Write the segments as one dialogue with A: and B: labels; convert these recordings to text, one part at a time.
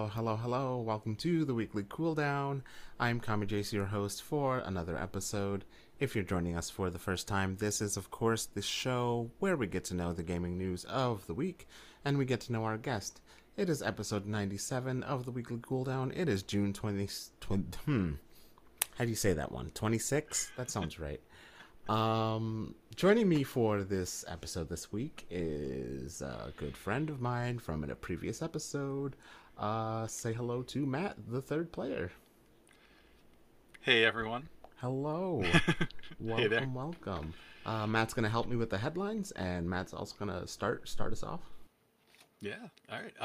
A: hello. Welcome to the weekly cooldown. I'm KamiJC, your host for another episode. If you're joining us for the first time, this is, of course, the show where we get to know the gaming news of the week and we get to know our guest. It is episode 97 of the weekly cooldown. It is June 20. How do you say that one? 26? That sounds right. Joining me for this episode this week is a good friend of mine from a previous episode. Say hello to Matt, the third player.
B: Hey everyone.
A: Hello.
B: Hey there.
A: Welcome. Matt's gonna help me with the headlines, and Matt's also gonna start us off.
B: Yeah. All right.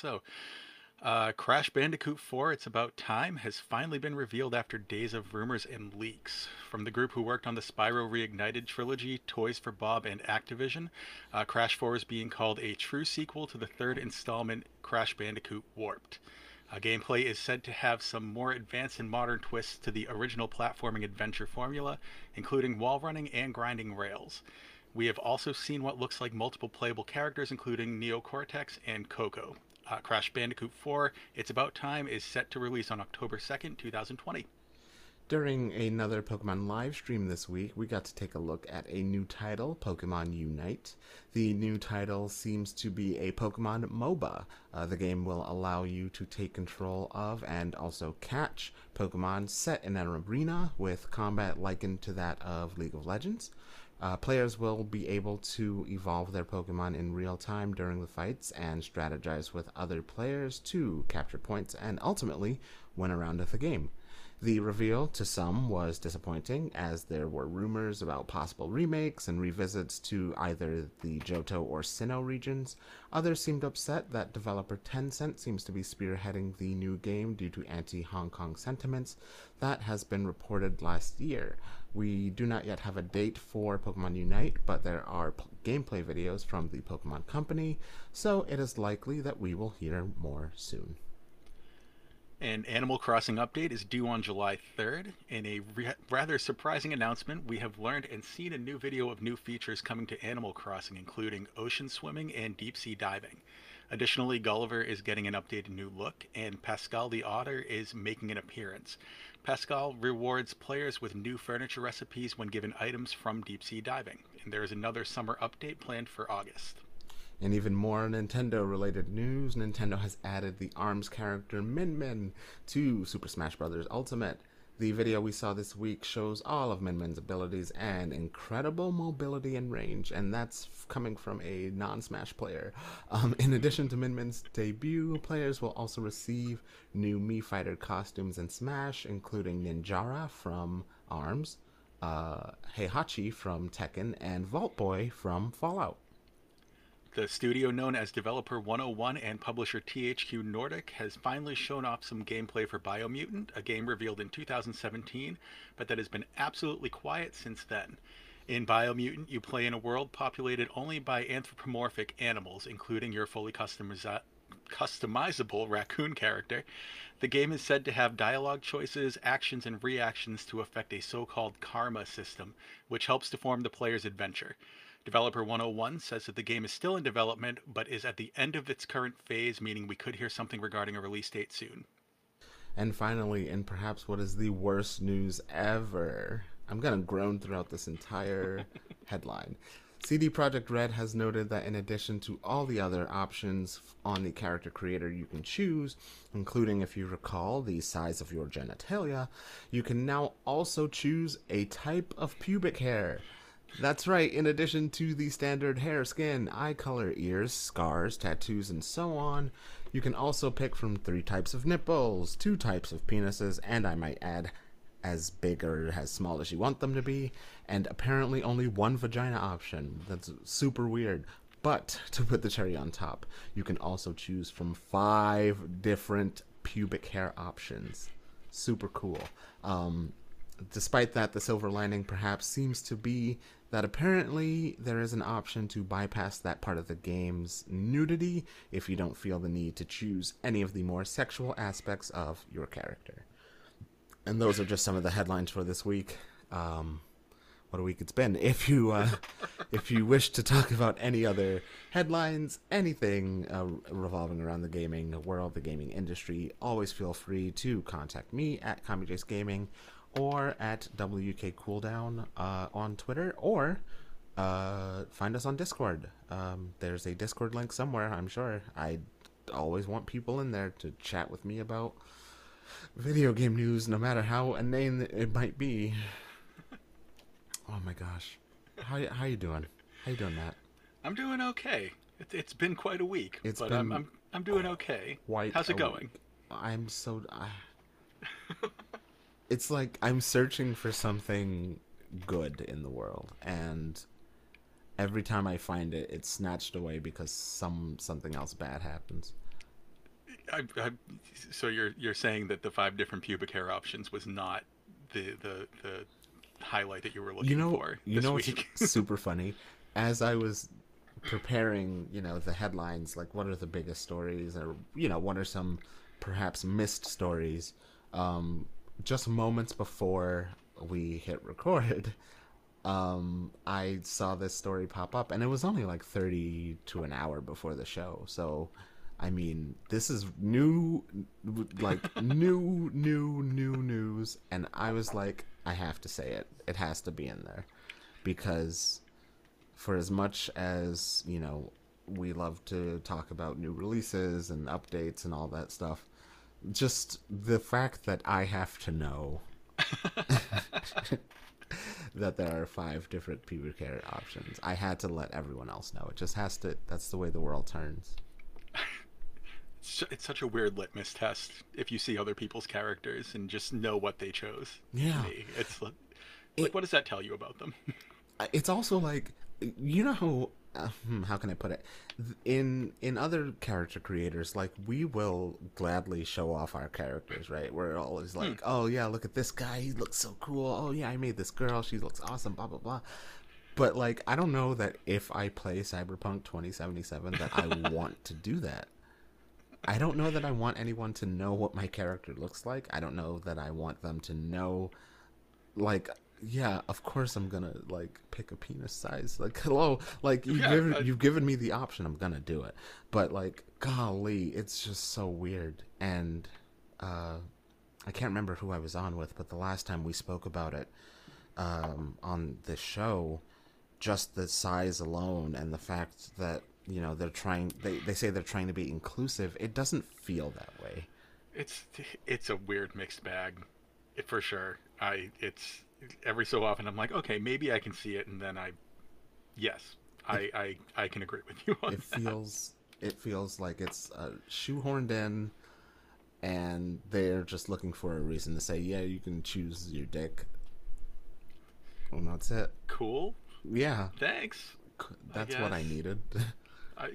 B: Crash Bandicoot 4, It's About Time, has finally been revealed after days of rumors and leaks. From the group who worked on the Spyro Reignited trilogy, Toys for Bob, and Activision, Crash 4 is being called a true sequel to the third installment, Crash Bandicoot Warped. Gameplay is said to have some more advanced and modern twists to the original platforming adventure formula, including wall running and grinding rails. We have also seen what looks like multiple playable characters, including Neo Cortex and Coco. Crash Bandicoot 4, It's About Time is set to release on October 2nd, 2020.
A: During another Pokemon live stream this week, we got to take a look at a new title, Pokemon Unite. The new title seems to be a Pokemon MOBA. The game will allow you to take control of and also catch Pokemon set in an arena with combat likened to that of League of Legends. Players will be able to evolve their Pokemon in real time during the fights and strategize with other players to capture points and ultimately win a round of the game. The reveal to some was disappointing, as there were rumors about possible remakes and revisits to either the Johto or Sinnoh regions. Others seemed upset that developer Tencent seems to be spearheading the new game due to anti-Hong Kong sentiments. That has been reported last year. We do not yet have a date for Pokemon Unite, but there are gameplay videos from the Pokemon Company, so it is likely that we will hear more soon.
B: An Animal Crossing update is due on July 3rd. In a rather surprising announcement, we have learned and seen a new video of new features coming to Animal Crossing, including ocean swimming and deep sea diving. Additionally, Gulliver is getting an updated new look, and Pascal the Otter is making an appearance. Pascal rewards players with new furniture recipes when given items from deep sea diving, and there is another summer update planned for August.
A: And even more Nintendo-related news, Nintendo has added the ARMS character Min Min to Super Smash Bros. Ultimate. The video we saw this week shows all of Min Min's abilities and incredible mobility and range, and that's coming from a non-Smash player. In addition to Min Min's debut, players will also receive new Mii Fighter costumes in Smash, including Ninjara from ARMS, Heihachi from Tekken, and Vault Boy from Fallout.
B: The studio known as Developer 101 and publisher THQ Nordic has finally shown off some gameplay for Biomutant, a game revealed in 2017, but that has been absolutely quiet since then. In Biomutant, you play in a world populated only by anthropomorphic animals, including your fully customizable raccoon character. The game is said to have dialogue choices, actions, and reactions to affect a so-called karma system, which helps to form the player's adventure. Developer 101 says that the game is still in development, but is at the end of its current phase, meaning we could hear something regarding a release date soon.
A: And finally, and perhaps what is the worst news ever, I'm going to groan throughout this entire headline. CD Projekt Red has noted that in addition to all the other options on the character creator you can choose, including, if you recall, the size of your genitalia, you can now also choose a type of pubic hair. That's right, in addition to the standard hair, skin, eye color, ears, scars, tattoos, and so on, you can also pick from 3 types of nipples, 2 types of penises, and I might add, as big or as small as you want them to be, and apparently only 1 vagina option. That's super weird. But, to put the cherry on top, you can also choose from 5 different pubic hair options. Super cool. Despite that, the silver lining perhaps seems to be that apparently there is an option to bypass that part of the game's nudity if you don't feel the need to choose any of the more sexual aspects of your character. And those are just some of the headlines for this week. what a week it's been. If you wish to talk about any other headlines, anything revolving around the gaming world, the gaming industry, always feel free to contact me at CommyJace Gaming or at WK Cooldown on Twitter, or find us on Discord. There's a Discord link somewhere, I'm sure. I always want people in there to chat with me about video game news, no matter how inane it might be. Oh my gosh, how you doing? How you doing, Matt?
B: I'm doing okay. It's been quite a week,
A: It's
B: but
A: been
B: I'm doing okay.
A: quite
B: How's it
A: a
B: going?
A: week. I'm so. It's like I'm searching for something good in the world, and every time I find it, it's snatched away because something else bad happens.
B: So you're saying that the 5 different pubic hair options was not the highlight that you were looking for
A: You
B: this
A: know what's
B: week?
A: super funny? As I was preparing, the headlines, like what are the biggest stories, or what are some perhaps missed stories, just moments before we hit record, I saw this story pop up, and it was only like 30 to an hour before the show. So, I mean, this is new, like new news, and I was like, I have to say it. It has to be in there, because for as much as we love to talk about new releases and updates and all that stuff, just the fact that I have to know that there are 5 different pubic hair options. I had to let everyone else know. It just has to. That's the way the world turns.
B: It's such a weird litmus test if you see other people's characters and just know what they chose.
A: Yeah.
B: To me, it's like,
A: It,
B: what does that tell you about them?
A: it's also like, how can I put it? In other character creators, like, we will gladly show off our characters, right? We're always like, oh yeah, look at this guy, he looks so cool. Oh yeah, I made this girl, she looks awesome, blah blah blah. But like, I don't know that if I play Cyberpunk 2077 that I want to do that. I don't know that I want anyone to know what my character looks like. I don't know that I want them to know, like, yeah, of course I'm gonna like pick a penis size. Like, hello, like you've given me the option. I'm gonna do it. But like, golly, it's just so weird. And I can't remember who I was on with, but the last time we spoke about it on this show, just the size alone and the fact that they're trying. They say they're trying to be inclusive. It doesn't feel that way.
B: It's a weird mixed bag, for sure. It's every so often I'm like, okay, maybe I can see it, and then I can agree with you on
A: it feels like it's shoehorned in, and they're just looking for a reason to say, yeah, you can choose your dick. Well, that's it.
B: Cool.
A: Yeah.
B: Thanks.
A: That's what I needed.
B: I,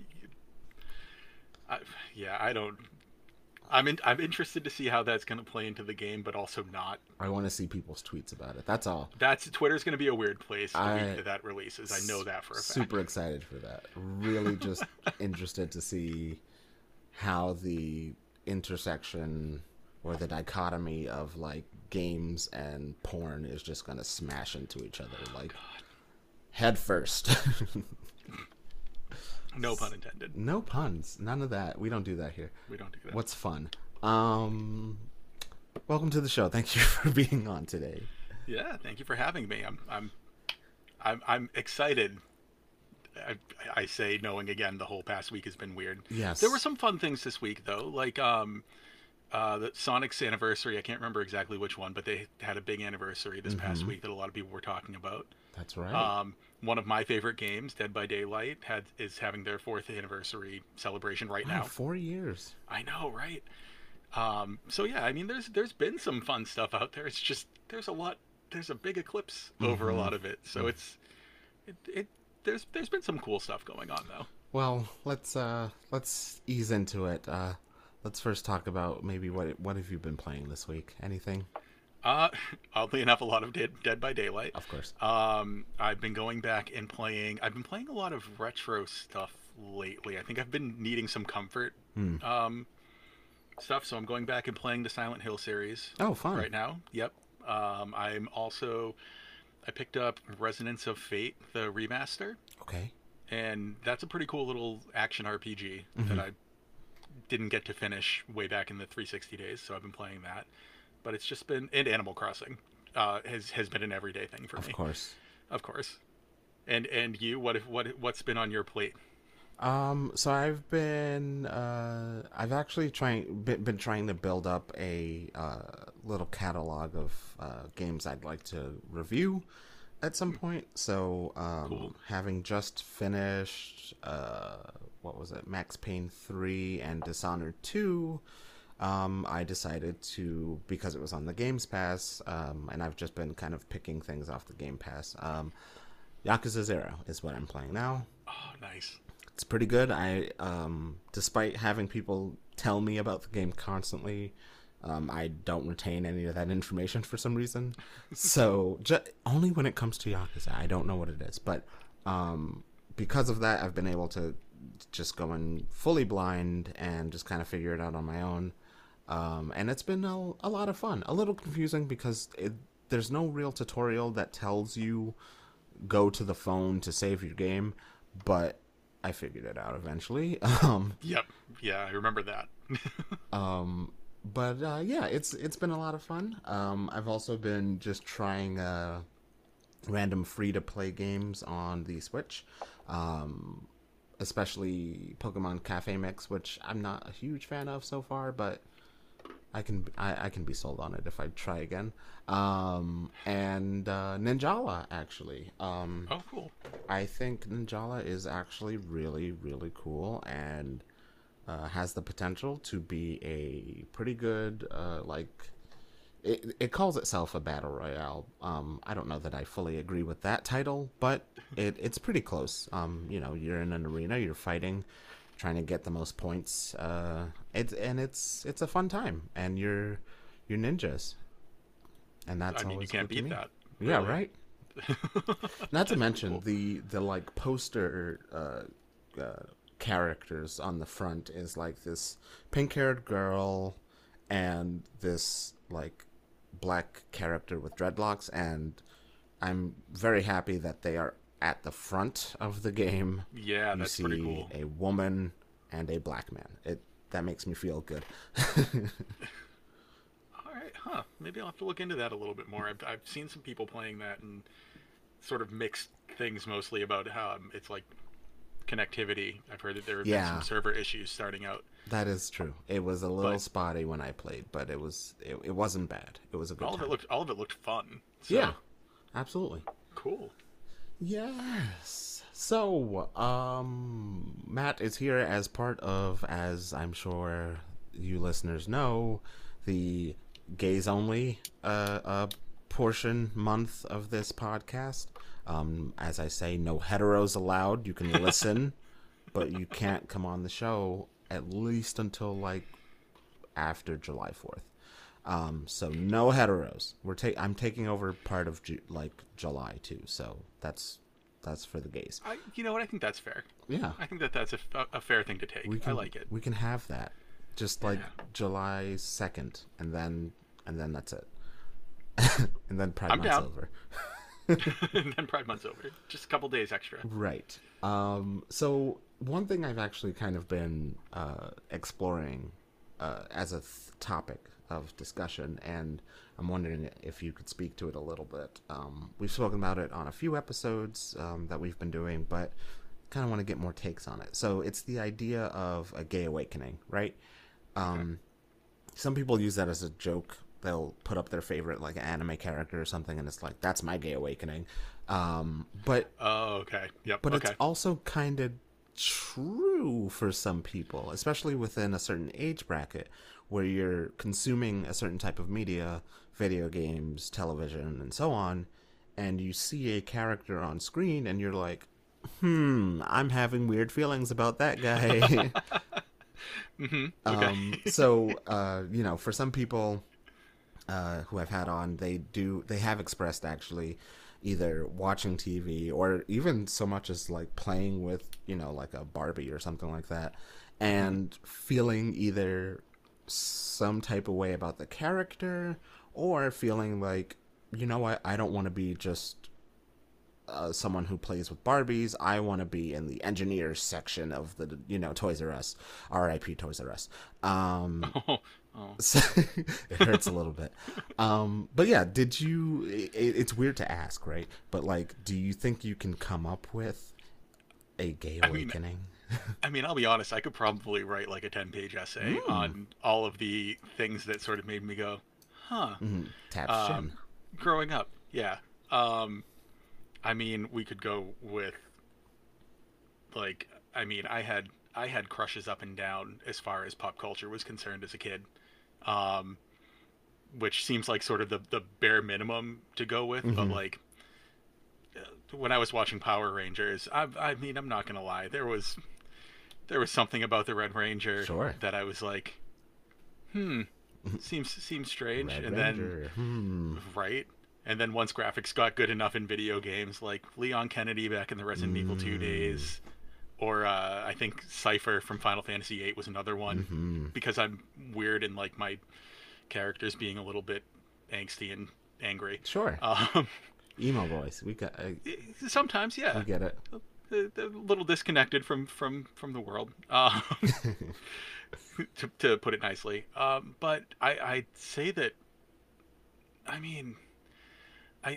B: yeah, I don't. I'm interested to see how that's going to play into the game, but also not.
A: I want to see people's tweets about it. That's all.
B: Twitter's going to be a weird place the week that releases. I know that for a fact.
A: Super excited for that. Really just interested to see how the intersection or the dichotomy of like games and porn is just going to smash into each other like head first.
B: No pun intended.
A: No puns. None of that. We don't do that here.
B: We don't do that.
A: What's fun? Welcome to the show. Thank you for being on today.
B: Yeah, thank you for having me. I'm excited. I say, knowing again the whole past week has been weird.
A: Yes.
B: There were some fun things this week though, like the Sonic's anniversary. I can't remember exactly which one, but they had a big anniversary this past week that a lot of people were talking about.
A: That's right.
B: One of my favorite games, Dead by Daylight, is having their 4th anniversary celebration right now.
A: 4 years.
B: I know, right? So yeah, I mean, there's been some fun stuff out there. It's just there's a big eclipse over a lot of it. So there's been some cool stuff going on though.
A: Well, let's ease into it. Let's first talk about maybe what have you been playing this week? Anything?
B: Oddly enough, a lot of Dead by Daylight.
A: Of course.
B: I've been going back and playing. I've been playing a lot of retro stuff lately. I think I've been needing some comfort stuff, so I'm going back and playing the Silent Hill series.
A: Oh, fun.
B: Right now. Yep. I'm also I picked up Resonance of Fate, the remaster,
A: Okay.
B: and that's a pretty cool little action RPG that
A: Hmm.
B: I didn't get to finish way back in the 360 days, so I've been playing that. But it's just been, and Animal Crossing has been an everyday thing for
A: Of
B: me,
A: course.
B: of course. And you, what's been on your plate?
A: So I've actually been trying to build up a little catalog of games I'd like to review at some point. So,
B: Cool.
A: having just finished, what was it, Max Payne 3 and Dishonored 2, I decided to, because it was on the Games Pass, and I've just been kind of picking things off the Game Pass. Yakuza 0 is what I'm playing now.
B: Oh, nice.
A: It's pretty good. Despite having people tell me about the game constantly, I don't retain any of that information for some reason. So only when it comes to Yakuza, I don't know what it is. But because of that, I've been able to just go in fully blind and just kind of figure it out on my own. And it's been a lot of fun. A little confusing because there's no real tutorial that tells you go to the phone to save your game, but I figured it out eventually.
B: Yep. Yeah, I remember that.
A: But yeah, it's been a lot of fun. I've also been just trying random free to play games on the Switch, um, especially Pokemon Cafe Mix, which I'm not a huge fan of so far, but I can be sold on it if I try again. And Ninjala actually.
B: Oh, cool.
A: I think Ninjala is actually really, really cool and has the potential to be a pretty good, it calls itself a battle royale. I don't know that I fully agree with that title, but it's pretty close. You're in an arena, you're fighting, trying to get the most points. It's a fun time, and you're ninjas, and that's
B: I mean, you
A: always
B: can't
A: good to
B: beat
A: me.
B: that,
A: Yeah,
B: really.
A: right. Not to
B: That's pretty
A: mention
B: cool.
A: the like poster characters on the front is like this pink-haired girl and this like black character with dreadlocks, and I'm very happy that they are at the front of the game.
B: Yeah,
A: You
B: that's pretty
A: see
B: cool.
A: a woman and a black man. It That makes me feel good.
B: All right, huh? Maybe I'll have to look into that a little bit more. I've seen some people playing that and sort of mixed things, mostly about how it's like connectivity. I've heard that there have been some
A: Yeah,
B: server issues starting out,
A: that is true. It was a little
B: but
A: spotty when I played, but it wasn't bad. It was a good time.
B: all of it looked fun.
A: Yeah,
B: So
A: absolutely.
B: cool.
A: Yes. So, Matt is here as part of, as I'm sure you listeners know, the gays only portion month of this podcast. As I say, no heteros allowed. You can listen, but you can't come on the show at least until like after July 4th. So no heteros. I'm taking over part of like July too. So that's for the gays.
B: You know what? I think that's fair.
A: Yeah,
B: I think that that's a fair thing to take.
A: we
B: I
A: can
B: like it.
A: we can have that. Just like
B: Yeah.
A: July 2nd, and then that's it. And then Pride
B: I'm
A: Month's
B: down.
A: over.
B: And then Pride Month's over. Just a couple days extra.
A: Right. So one thing I've actually kind of been exploring as a topic of discussion, and I'm wondering if you could speak to it a little bit. We've spoken about it on a few episodes that we've been doing, but kind of want to get more takes on it. So it's the idea of a gay awakening, right?
B: Okay.
A: Some people use that as a joke. They'll put up their favorite like anime character or something, and it's like that's my gay awakening. But
B: Oh, okay. Yep.
A: it's
B: Okay.
A: also kind of true for some people, especially within a certain age bracket where you're consuming a certain type of media, video games, television, and so on, and you see a character on screen and you're like, I'm having weird feelings about that guy.
B: Okay.
A: For some people who I've had on, they have expressed actually either watching TV or even so much as like playing with, like a Barbie or something like that,
B: Hmm.
A: and feeling either some type of way about the character or feeling like, I don't want to be just someone who plays with Barbies. I want to be in the engineers section of the Toys R Us. R.I.P. Toys R Us.
B: Oh, oh.
A: So it hurts a little bit. But yeah, did you? It's weird to ask, right? But like, do you think you can come up with a gay
B: I mean,
A: awakening?
B: I'll be honest. I could probably write like a 10-page essay
A: Mm.
B: on all of the things that sort of made me go, huh.
A: Tap
B: Um,
A: shin.
B: growing up, yeah. Um, I mean, we could go with like, I had crushes up and down as far as pop culture was concerned as a kid, um, which seems like sort of the bare minimum to go with. But
A: Hmm.
B: like when I was watching Power Rangers, I mean, I'm not gonna lie, there was something about the Red Ranger
A: Sure.
B: that I was like, hmm, seems strange.
A: Red
B: And then
A: Ranger. Hmm.
B: right, and then once graphics got good enough in video games, like Leon Kennedy back in the Resident Evil 2
A: Mm.
B: days, or I think Cypher from Final Fantasy VIII was another one,
A: Hmm.
B: because I'm weird and like my characters being a little bit angsty and angry.
A: Sure.
B: Um,
A: Emo boys.
B: sometimes,
A: We
B: yeah,
A: get it.
B: a little disconnected from the world, to put it nicely. But I'd say that, I mean, I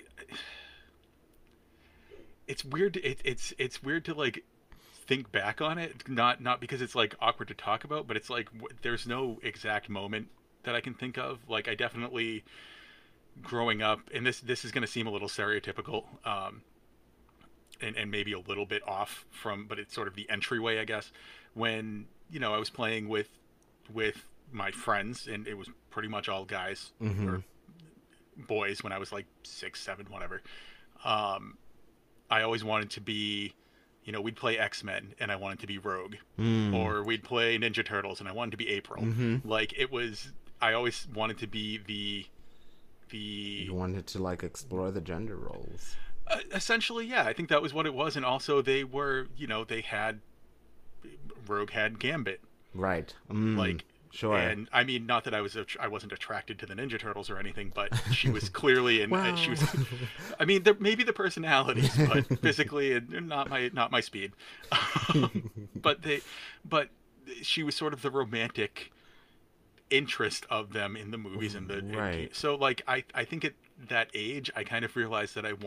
B: it's weird. It's weird to like think back on it. Not because it's like awkward to talk about, but it's like there's no exact moment that I can think of. Like I definitely growing up, and this is going to seem a little stereotypical, and maybe a little bit off from, but it's sort of the entryway, I guess. When I was playing with my friends, and it was pretty much all guys
A: Hmm.
B: or boys when I was like 6, 7, whatever. Um, I always wanted to be, we'd play X-Men and I wanted to be Rogue,
A: Mm.
B: or we'd play Ninja Turtles and I wanted to be April.
A: Hmm.
B: Like it was, I always wanted to be the
A: You wanted to like explore the gender roles.
B: essentially, yeah. I think that was what it was, and also they were, they had Rogue had Gambit,
A: Right. Mm.
B: like.
A: Sure.
B: And I mean, not that I wasn't attracted to the Ninja Turtles or anything, but she was clearly in. She
A: Well.
B: was. I mean, there maybe the personalities, but physically, not my speed. but they, but she was sort of the romantic interest of them in the movies and
A: Right.
B: so like I think at that age I kind of realized that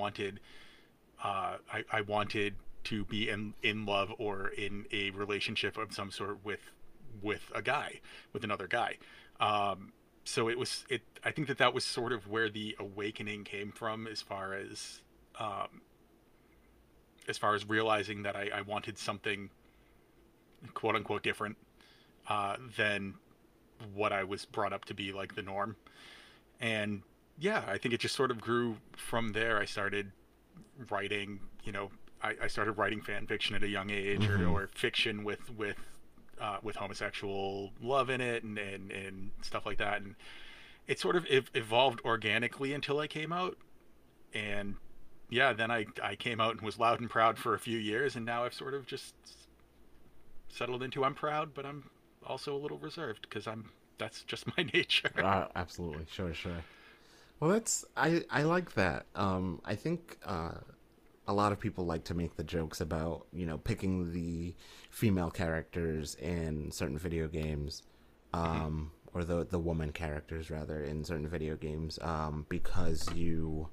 B: I wanted to be in love or in a relationship of some sort with a guy, with another guy. So I think that was sort of where the awakening came from, um, as far as realizing that I wanted something quote unquote different, than what I was brought up to be like the norm. And yeah, I think it just sort of grew from there. I started writing, I started writing fan fiction at a young age,
A: Hmm.
B: or fiction with homosexual love in it, and stuff like that. And it sort of evolved organically until I came out. And yeah, then I came out and was loud and proud for a few years, and now I've sort of just settled into I'm proud, but I'm also a little reserved because that's just my nature.
A: Absolutely. Sure. Sure. Well, I like that. I think a lot of people like to make the jokes about picking the female characters in certain video games,
B: Hmm.
A: or the woman characters rather in certain video games, because you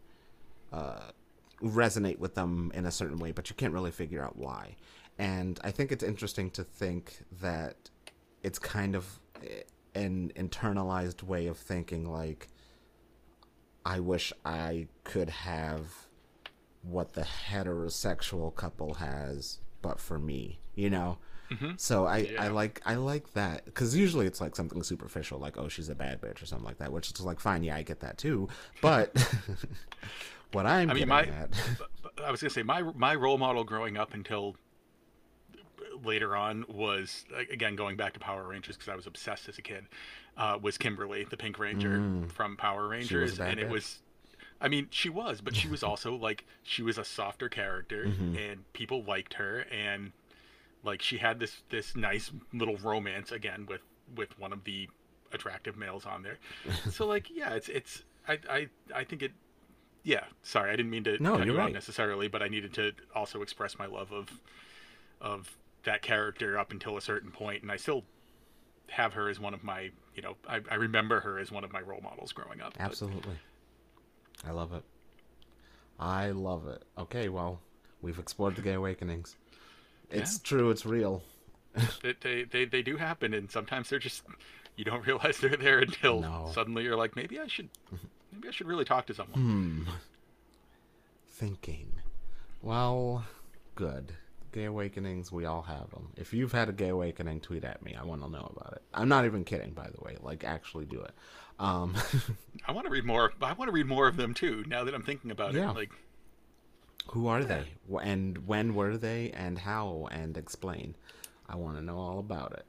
A: resonate with them in a certain way, but you can't really figure out why. And I think it's interesting to think that it's kind of an internalized way of thinking, like, I wish I could have what the heterosexual couple has, but for me,
B: Hmm.
A: So I
B: Yeah.
A: like that, because usually it's like something superficial, like, oh, she's a bad bitch or something like that, which is like, fine, yeah, I get that too, but what I'm
B: I mean,
A: getting at.
B: I was gonna say my role model growing up until later on was, again, going back to Power Rangers because I was obsessed as a kid. Was Kimberly, the Pink Ranger
A: Mm,
B: from Power
A: she was a
B: Rangers,
A: bad
B: and it
A: bitch.
B: was. I mean, she was, but she was also like she was a softer character,
A: Hmm.
B: and people liked her, and like she had this nice little romance again with one of the attractive males on there. So like, yeah, it's I think Yeah, sorry, I didn't mean to
A: No,
B: cut
A: you're
B: you off
A: right.
B: necessarily, but I needed to also express my love of that character up until a certain point, and I still have her as one of my, I remember her as one of my role models growing up. But
A: Absolutely. I love it. I love it. Okay, well, we've explored the gay awakenings.
B: yeah,
A: It's true, it's real.
B: they do happen, and sometimes they're just you don't realize they're there until
A: No.
B: suddenly you're like, maybe I should really talk to someone.
A: Hmm. Thinking. Well, good. Gay awakenings, we all have them. If you've had a gay awakening, tweet at me. I want to know about it. I'm not even kidding, by the way. Like, actually do it. Um,
B: I want to read more. I want to read more of them too. Now that I'm thinking about it,
A: yeah.
B: like,
A: Who are
B: yeah,
A: they? And when were they? And how? And explain. I want to know all about it.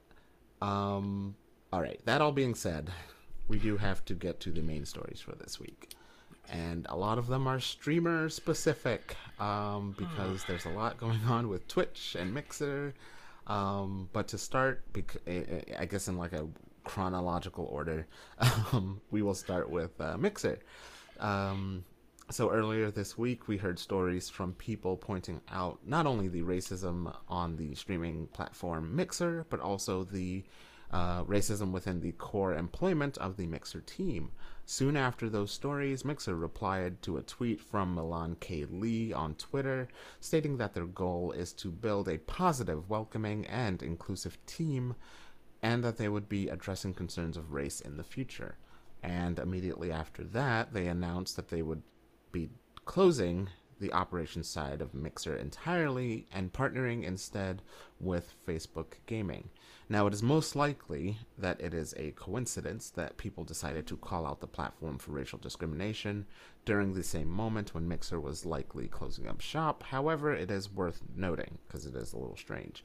A: All right. That all being said, we do have to get to the main stories for this week. And a lot of them are streamer specific because there's a lot going on with Twitch and Mixer. But to start, I guess in like a chronological order, we will start with Mixer. Um, so earlier this week, we heard stories from people pointing out not only the racism on the streaming platform Mixer, but also the racism within the core employment of the Mixer team. Soon after those stories, Mixer replied to a tweet from Milan K. Lee on Twitter, stating that their goal is to build a positive, welcoming, and inclusive team, and that they would be addressing concerns of race in the future. And immediately after that, they announced that they would be closing the operations side of Mixer entirely and partnering instead with Facebook Gaming. Now, it is most likely that it is a coincidence that people decided to call out the platform for racial discrimination during the same moment when Mixer was likely closing up shop. However, it is worth noting because it is a little strange.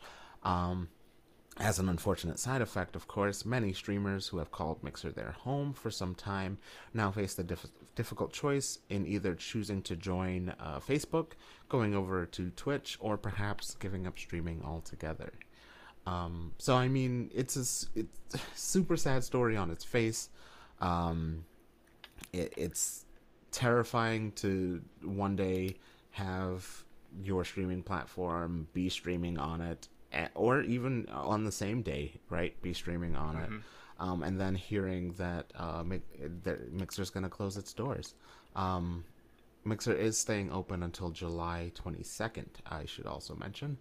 A: As an unfortunate side effect, of course, many streamers who have called Mixer their home for some time now face the difficult choice in either choosing to join Facebook, going over to Twitch, or perhaps giving up streaming altogether. So, I mean, it's a super sad story on its face. Um, it's terrifying to one day have your streaming platform be streaming on it, or even on the same day, right? Be streaming on it,
B: mm-hmm.
A: and then hearing that Mixer's going to close its doors. Um, Mixer is staying open until July 22nd, I should also mention.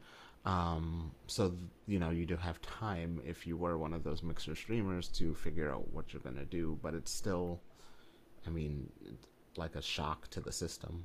A: So, you do have time if you were one of those Mixer streamers to figure out what you're going to do, but it's still, I mean, like a shock to the system.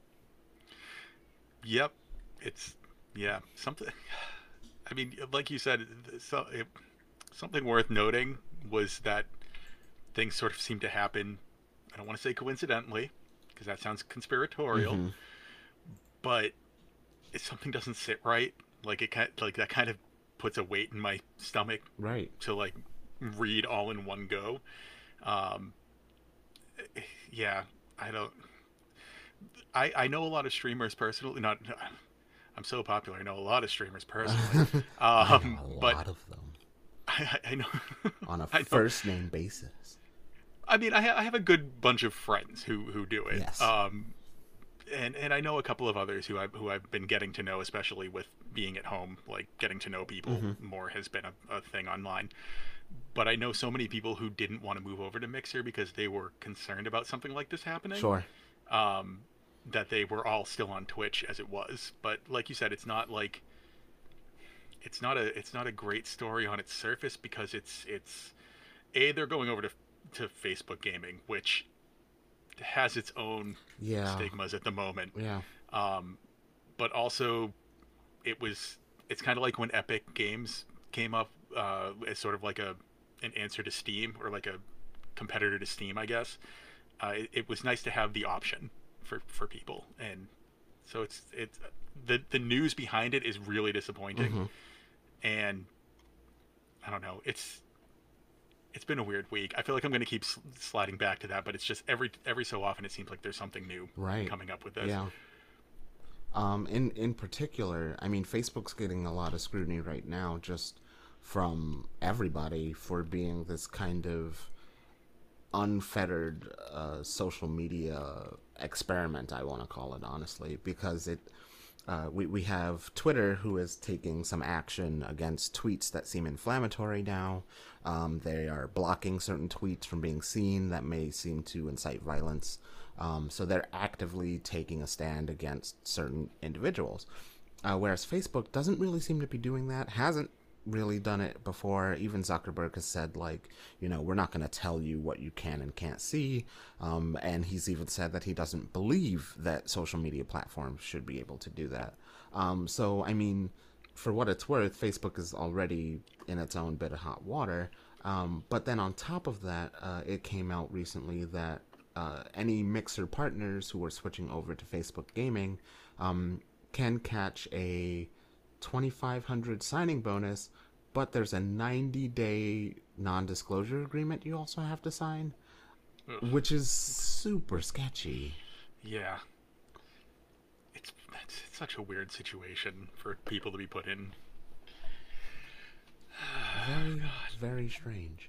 B: Yep, it's yeah something. I mean, like you said, something worth noting was that things sort of seem to happen. I don't want to say coincidentally, because that sounds conspiratorial,
A: Mm-hmm.
B: but if something doesn't sit right, like that kind of puts a weight in my stomach
A: Right.
B: to like read all in one go. Um, yeah, I don't. I know a lot of streamers personally. Not I'm so popular. I know a lot of streamers personally.
A: I know a
B: But
A: lot of them
B: I know
A: on a
B: I know.
A: first name basis.
B: I mean, I have a good bunch of friends who do it.
A: Yes.
B: And I know a couple of others who I've been getting to know, especially with being at home. Like getting to know people
A: Mm-hmm.
B: more has been a thing online. But I know so many people who didn't want to move over to Mixer because they were concerned about something like this happening.
A: Sure.
B: Um, that they were all still on Twitch as it was. But like you said, it's not a great story on its surface because it's a they're going over to Facebook gaming, which has its own
A: Yeah.
B: stigmas at the moment.
A: Yeah.
B: Um, but also it's kind of like when Epic Games came up as sort of like an answer to Steam or like a competitor to Steam, I guess. It was nice to have the option for people, and so it's the news behind it is really disappointing,
A: Mm-hmm.
B: and I don't know. It's been a weird week. I feel like I'm going to keep sliding back to that, but it's just every so often it seems like there's something new
A: Right.
B: coming up with this.
A: Yeah. In particular, I mean, Facebook's getting a lot of scrutiny right now, just from everybody for being this kind of unfettered social media experiment, I want to call it, honestly, because we have Twitter, who is taking some action against tweets that seem inflammatory now. They are blocking certain tweets from being seen that may seem to incite violence. So they're actively taking a stand against certain individuals. Whereas Facebook doesn't really seem to be doing that, hasn't really done it before. Even Zuckerberg has said, like, we're not going to tell you what you can and can't see. And he's even said that he doesn't believe that social media platforms should be able to do that. So, I mean, for what it's worth, Facebook is already in its own bit of hot water. But then on top of that, it came out recently that any Mixer partners who are switching over to Facebook Gaming can catch a 2,500 signing bonus, but there's a 90-day non-disclosure agreement you also have to sign, which is super sketchy.
B: Yeah. It's such a weird situation for people to be put in.
A: Very, very strange.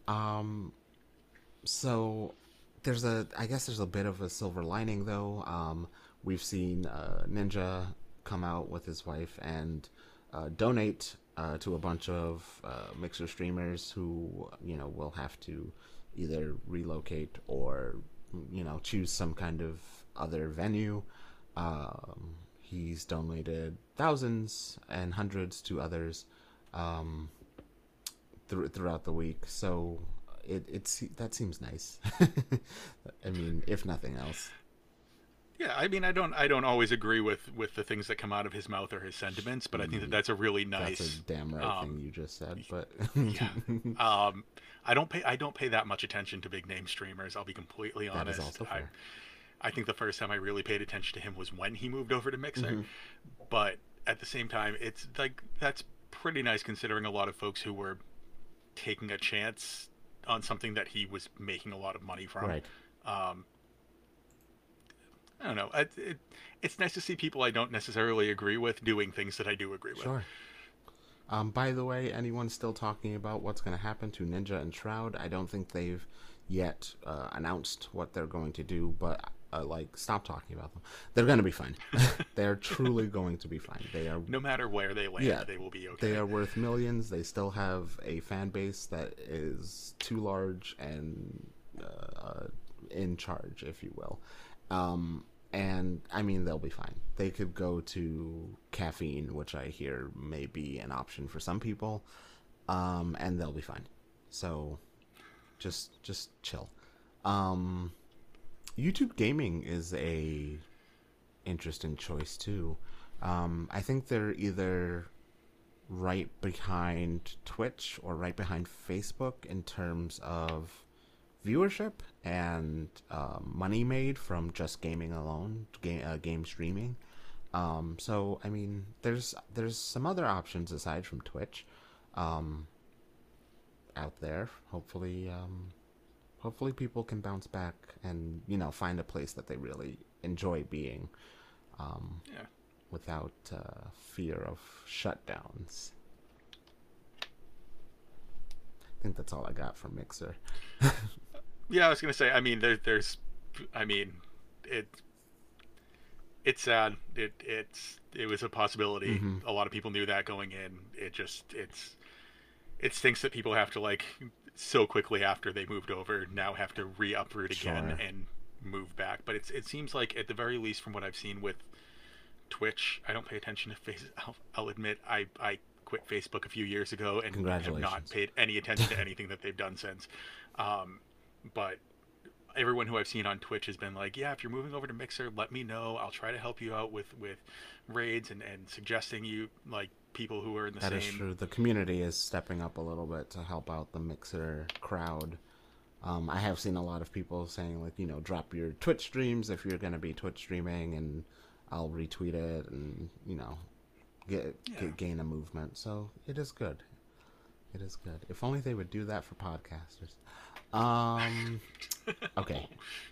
A: So I guess there's a bit of a silver lining, though. We've seen Ninja come out with his wife and donate to a bunch of Mixer streamers who, will have to either relocate or, choose some kind of other venue. He's donated thousands and hundreds to others throughout the week. So that seems nice. I mean, if nothing else.
B: Yeah, I mean, I don't always agree with the things that come out of his mouth or his sentiments, but I think that's a really nice.
A: That's a damn right thing you just said. But
B: yeah, I don't pay that much attention to big name streamers. I'll be completely honest.
A: That is also fair.
B: I think the first time I really paid attention to him was when he moved over to Mixer, but at the same time, it's like that's pretty nice considering a lot of folks who were taking a chance on something that he was making a lot of money from.
A: Right.
B: I don't know. It's nice to see people I don't necessarily agree with doing things that I do agree with.
A: Sure. By the way, anyone still talking about what's going to happen to Ninja and Shroud? I don't think they've yet announced what they're going to do, but stop talking about them. They're going to be fine. They're truly going to be fine. They are.
B: No matter where they land, they will be okay.
A: They are worth millions. They still have a fan base that is too large and in charge, if you will. And I mean, they'll be fine. They could go to Caffeine, which I hear may be an option for some people, and they'll be fine. So, just chill. YouTube Gaming is a interesting choice too. I think they're either right behind Twitch or right behind Facebook in terms of viewership and money made from just gaming alone, game streaming. So I mean, there's some other options aside from Twitch out there. Hopefully people can bounce back and find a place that they really enjoy being, without fear of shutdowns. I think that's all I got from Mixer.
B: Yeah, I was gonna say. I mean, it's sad. It was a possibility.
A: Mm-hmm.
B: A lot of people knew that going in. It stinks that people have to so quickly after they moved over now have to uproot again and move back. But it seems like at the very least from what I've seen with Twitch, I don't pay attention to I'll admit I quit Facebook a few years ago and have not paid any attention to anything that they've done since. But everyone who I've seen on Twitch has been like, yeah, if you're moving over to Mixer, let me know. I'll try to help you out with raids and suggesting you people who are in the same. That is true.
A: The community is stepping up a little bit to help out the Mixer crowd. I have seen a lot of people saying drop your Twitch streams if you're going to be Twitch streaming, and I'll retweet it and gain a movement. So it is good. It is good. If only they would do that for podcasters. Okay.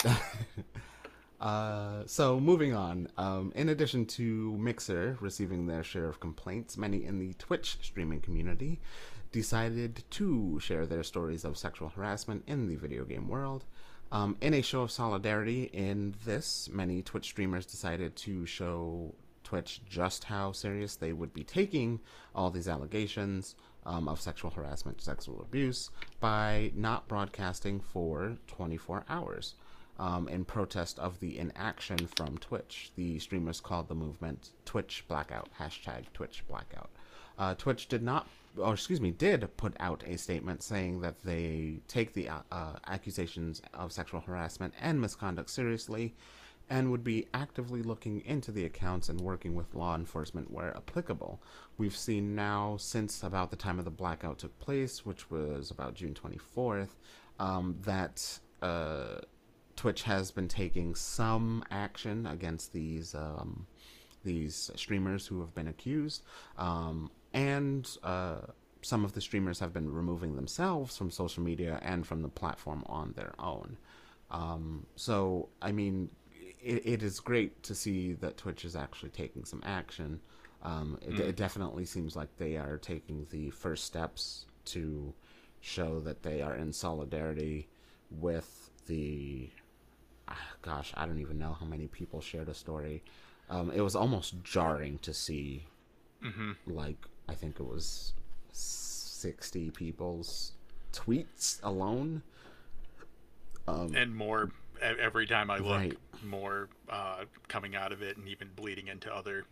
A: So moving on. In addition to Mixer receiving their share of complaints, many in the Twitch streaming community decided to share their stories of sexual harassment in the video game world. In a show of solidarity in this, many Twitch streamers decided to show Twitch just how serious they would be taking all these allegations of sexual harassment, sexual abuse, by not broadcasting for 24 hours. In protest of the inaction from Twitch. The streamers called the movement Twitch Blackout, hashtag Twitch Blackout. Twitch did put out a statement saying that they take the accusations of sexual harassment and misconduct seriously and would be actively looking into the accounts and working with law enforcement where applicable. We've seen now, since about the time of the blackout took place, which was about June 24th, that Twitch has been taking some action against these streamers who have been accused, and some of the streamers have been removing themselves from social media and from the platform on their own. So, I mean, it is great to see that Twitch is actually taking some action. It definitely seems like they are taking the first steps to show that they are in solidarity with the... Gosh, I don't even know how many people shared a story. It was almost jarring to see, like, I think it was 60 people's tweets alone.
B: And more every time I look,
A: right.
B: more coming out of it, and even bleeding into other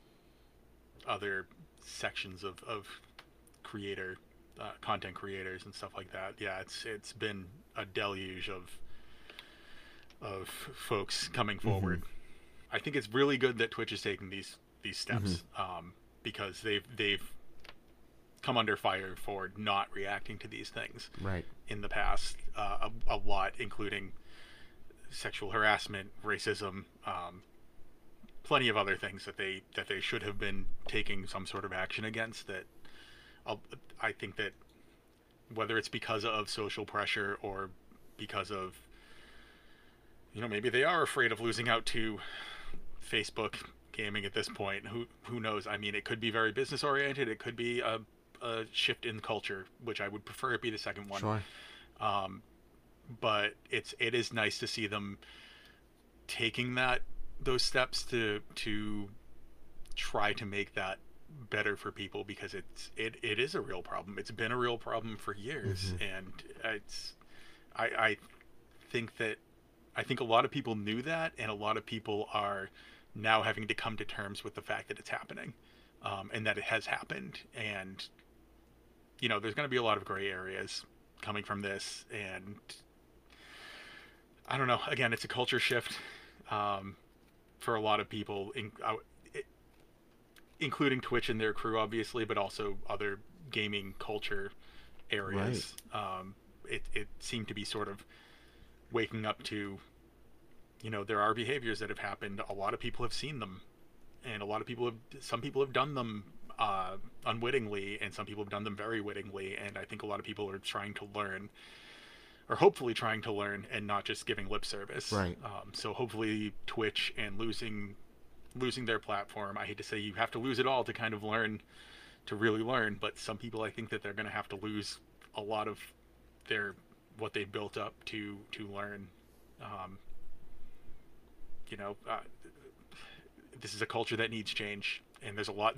B: sections of creator content creators and stuff like that. Yeah, it's been a deluge of folks coming forward. I think it's really good that Twitch is taking these steps, because they've come under fire for not reacting to these things
A: right
B: in the past, a lot, including sexual harassment, racism, plenty of other things that they should have been taking some sort of action against. That I think that whether it's because of social pressure or because of, maybe they are afraid of losing out to Facebook gaming at this point. Who knows? I mean, it could be very business oriented. It could be a shift in culture, which I would prefer it be the second one.
A: Sure.
B: But it is nice to see them taking those steps to try to make that better for people, because it is a real problem. It's been a real problem for years, and I think a lot of people knew that, and a lot of people are now having to come to terms with the fact that it's happening, and that it has happened. And there's going to be a lot of gray areas coming from this, and I don't know. Again, it's a culture shift for a lot of people, including Twitch and their crew, obviously, but also other gaming culture areas. Right. It seemed to be sort of waking up to, there are behaviors that have happened. A lot of people have seen them, and some people have done them unwittingly, and some people have done them very wittingly. And I think a lot of people are trying to learn, or hopefully trying to learn, and not just giving lip service.
A: Right.
B: So hopefully Twitch and losing their platform, I hate to say you have to lose it all to kind of learn, to really learn, but some people, I think that they're going to have to lose a lot of what they've built up to learn. This is a culture that needs change, and there's a lot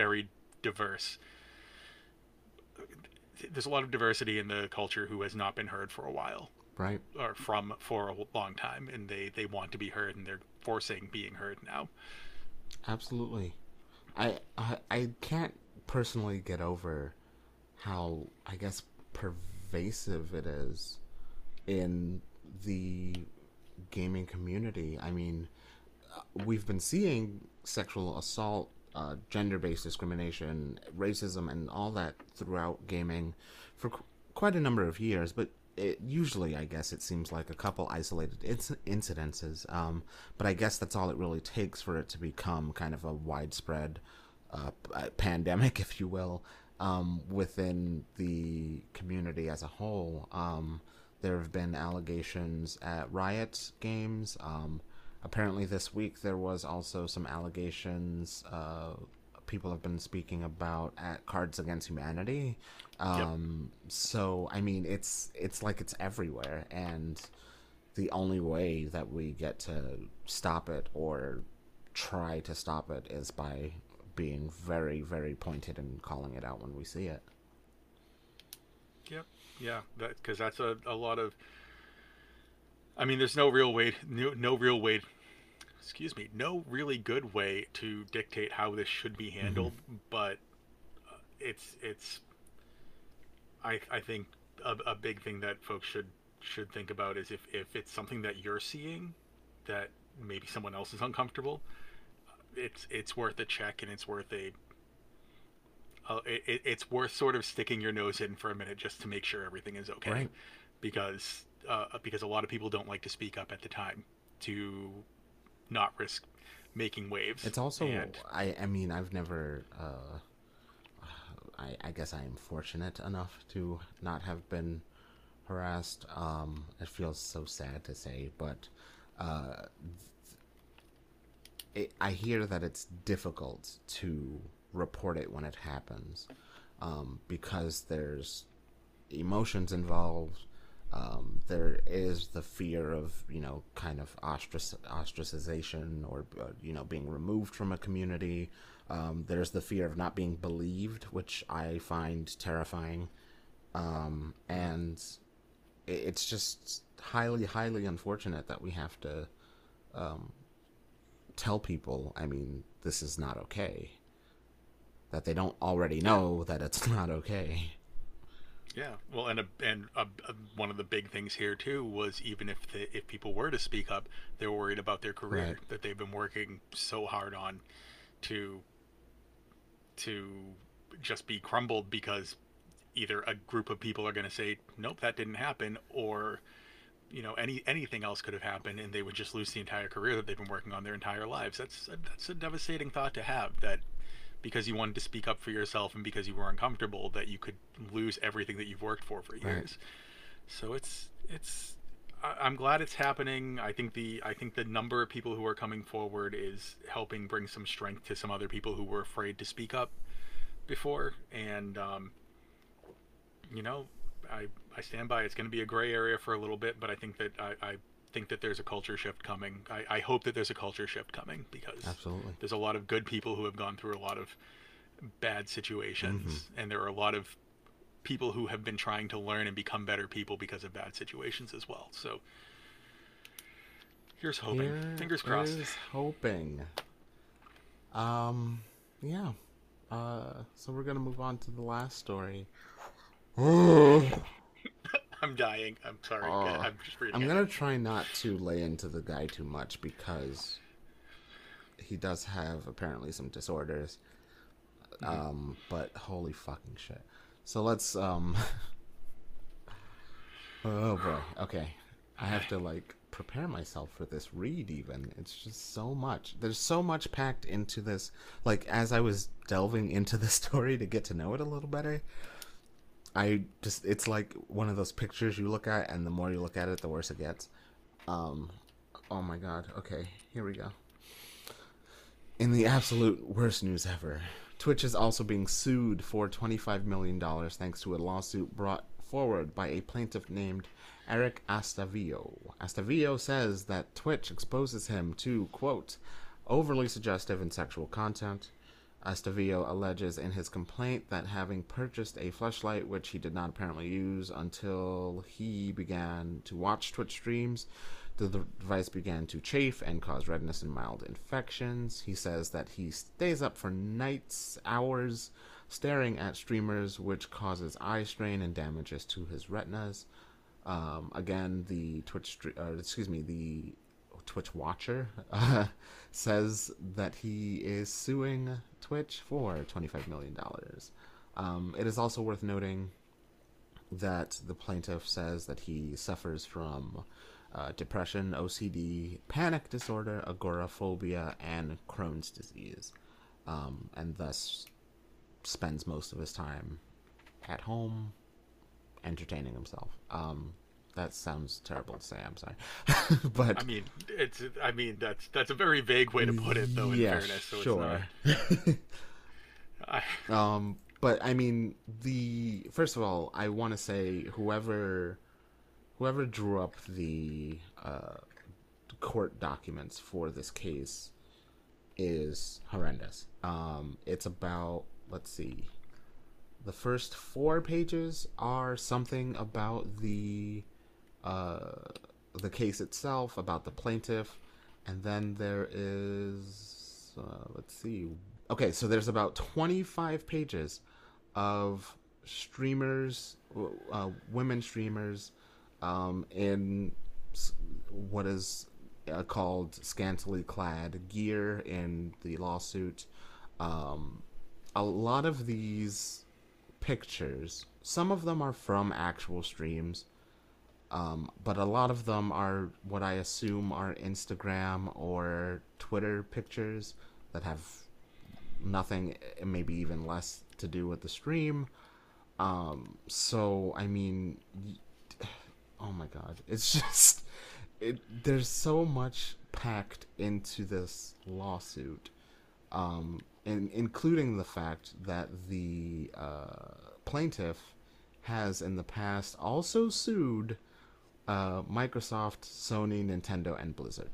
B: of diversity in the culture who has not been heard for a while,
A: right,
B: or for a long time, and they want to be heard, and they're forcing being heard now.
A: Absolutely. I can't personally get over how, I guess, pervasive it is in the gaming community. I mean, we've been seeing sexual assault, gender-based discrimination, racism, and all that throughout gaming for quite a number of years, but usually, I guess, it seems like a couple isolated incidences, but I guess that's all it really takes for it to become kind of a widespread pandemic, if you will, within the community as a whole. There have been allegations at Riot Games. Apparently this week there was also some allegations people have been speaking about at Cards Against Humanity.
B: Yep.
A: So, I mean, it's like it's everywhere. And the only way that we get to stop it or try to stop it is by being very, very pointed and calling it out when we see it.
B: Yep. Yeah. Because that's a lot of. I mean, there's no real way. No real way. Excuse me. No really good way to dictate how this should be
A: Mm-hmm.
B: handled, but it's. I think a big thing that folks should think about is if it's something that you're seeing that maybe someone else is uncomfortable, it's worth a check, and it's worth it's worth sort of sticking your nose in for a minute just to make sure everything is okay,
A: Right.
B: because a lot of people don't like to speak up at the time to not risk making waves.
A: It's also,
B: And
A: I mean, I've never, I guess I am fortunate enough to not have been harassed. It feels so sad to say, but uh, I hear that it's difficult to report it when it happens, because there's emotions involved. There is the fear of, kind of ostracization, or being removed from a community. There's the fear of not being believed, which I find terrifying. And it's just highly, highly unfortunate that we have to tell people, I mean, this is not okay. That they don't already
B: yeah,
A: know that it's not okay.
B: yeah. Well, one of the big things here too was, even if people were to speak up, they were worried about their
A: Right.
B: career that they've been working so hard on to to just be crumbled, because either a group of people are going to say nope, that didn't happen, or anything else could have happened, and they would just lose the entire career that they've been working on their entire lives. That's a devastating thought to have, that because you wanted to speak up for yourself and because you were uncomfortable, that you could lose everything that you've worked for
A: Right.
B: years. So it's I'm glad it's happening. I think the number of people who are coming forward is helping bring some strength to some other people who were afraid to speak up before. And you know, I stand by. It's going to be a gray area for a little bit, but I think that there's a culture shift coming. I hope that there's a culture shift coming, because
A: Absolutely.
B: there's a lot of good people who have gone through a lot of bad
A: Mm-hmm.
B: situations, and there are a lot of people who have been trying to learn and become better people because of bad situations as well. So here's hoping.
A: Here
B: Fingers crossed.
A: is hoping. Um, yeah. So we're gonna move on to the last story.
B: I'm dying. I'm sorry.
A: uh,
B: I'm just reading
A: I'm
B: it.
A: gonna try not to lay into the guy too much because he does have apparently some disorders.
B: Mm-hmm.
A: But holy fucking shit. So let's oh boy. Okay. I have to like prepare myself for this read even. It's just so much. There's so much packed into this. Like as I was delving into the story to get to know it a little better, it's like one of those pictures you look at and the more you look at it the worse it gets. Um oh my god. Okay, here we go. In the absolute worst news ever, Twitch is also being sued for $25 million dollars thanks to a lawsuit brought forward by a plaintiff named Eric Astavillo. Astavillo says that Twitch exposes him to, quote, overly suggestive and sexual content. Astavillo alleges in his complaint that having purchased a fleshlight, which he did not apparently use until he began to watch Twitch streams, the device began to chafe and cause redness and mild infections. He says that he stays up for nights, hours, staring at streamers, which causes eye strain and damages to his retinas. Again, the Twitch watcher says that he is suing Twitch for $25 million dollars. It is also worth noting that the plaintiff says that he suffers from depression, OCD, panic disorder, agoraphobia, and Crohn's disease, and thus spends most of his time at home entertaining himself. That sounds terrible to say. I'm sorry,
B: I
A: but
B: mean, it's. I mean, that's a very vague way to put it, though. In
A: yeah,
B: fairness, so it's not.
A: sure.
B: I,
A: But I mean, the first of all, I want to say whoever drew up the court documents for this case is horrendous. It's about, let's see, the first 4 pages are something about the case itself, about the plaintiff, and then there is, let's see, okay, so there's about 25 pages of streamers, women streamers, in what is called scantily clad gear in the lawsuit. A lot of these pictures, some of them are from actual streams, but a lot of them are what I assume are Instagram or Twitter pictures that have nothing, maybe even less, to do with the stream. So I mean, oh my god, it's just there's so much packed into this lawsuit, including the fact that the plaintiff has in the past also sued Microsoft, Sony, Nintendo, and Blizzard.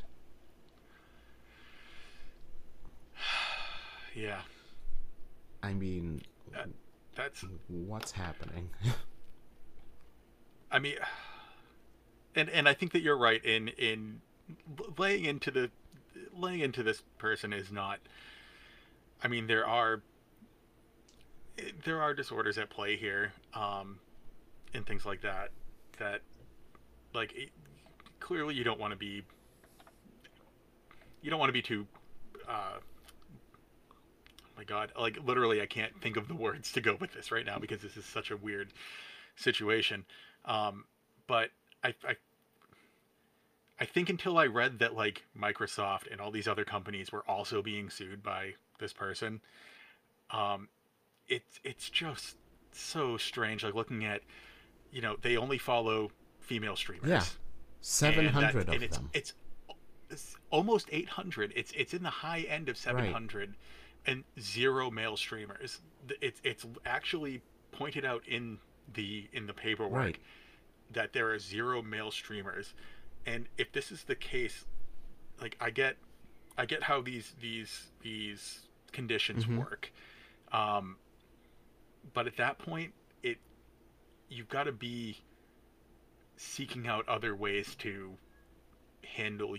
B: Yeah.
A: I mean,
B: that's
A: what's happening?
B: I mean, and I think that you're right in laying into this person is not. I mean, there are disorders at play here, and things like that. That, like, clearly you don't want to be. You don't want to be too. Oh my God! Like, literally, I can't think of the words to go with this right now because this is such a weird situation. But I think until I read that, like, Microsoft and all these other companies were also being sued by this person, it's just so strange. Like, looking at, they only follow female streamers.
A: Yeah, 700 of them.
B: It's almost 800. It's in the high end of 700, right. And 0 male streamers. It's actually pointed out in the paperwork, right, that there are 0 male streamers. And if this is the case, like, I get how these conditions work, but at that point, you've got to be seeking out other ways to handle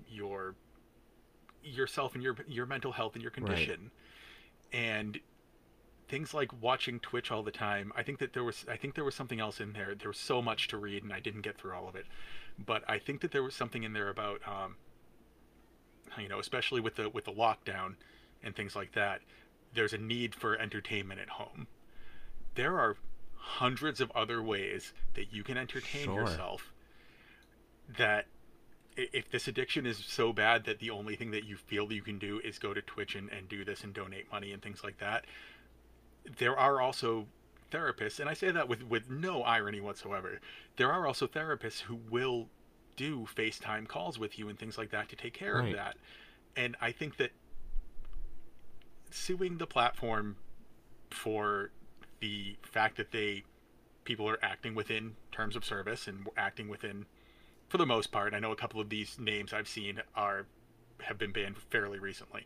B: yourself and your mental health and your condition, right. And things like watching Twitch all the time. I think there was something else in there. There was so much to read, and I didn't get through all of it. But I think that there was something in there about, especially with the lockdown and things like that, there's a need for entertainment at home. There are hundreds of other ways that you can entertain yourself. That if this addiction is so bad that the only thing that you feel that you can do is go to Twitch and do this and donate money and things like that, there are also therapists, and I say that with no irony whatsoever, there are also therapists who will do FaceTime calls with you and things like that to take care of that. And I think that suing the platform for the fact that people are acting within terms of service and acting within, for the most part, I know a couple of these names I've seen have been banned fairly recently,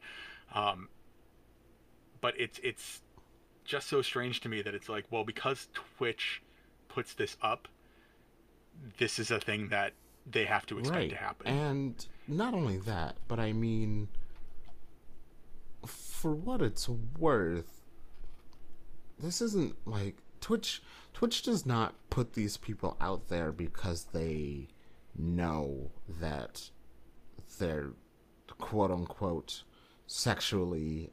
B: but it's just so strange to me that it's like, well, because Twitch puts this up, this is a thing that they have to expect to happen.
A: And not only that, but I mean, for what it's worth, this isn't like Twitch does not put these people out there because they know that they're quote unquote sexually